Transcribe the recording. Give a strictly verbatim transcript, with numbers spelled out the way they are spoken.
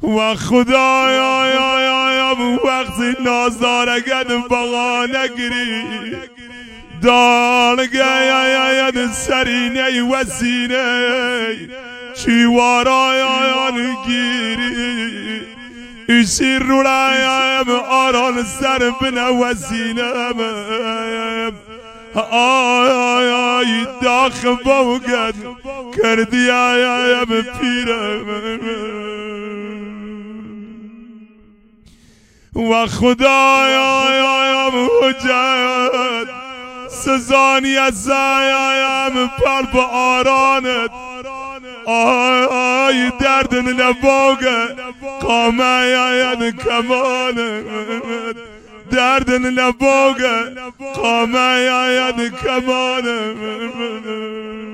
و خدایا یا یا یا وقتی نازارگد بغا نگری دارگه یا یا یا سرینه و سینه چیوارا یا یا نگیری ایشی رولا یا یا آران سر بنا و سینه آی آی داخ بوگد کردی آی آی بپیرم و خدای آی آی بوجد سزانی از آی آی پر با آرانت آی آی درد نبوگد قامه آی آی کمانت درد نبوگه قامه یا ید کمانه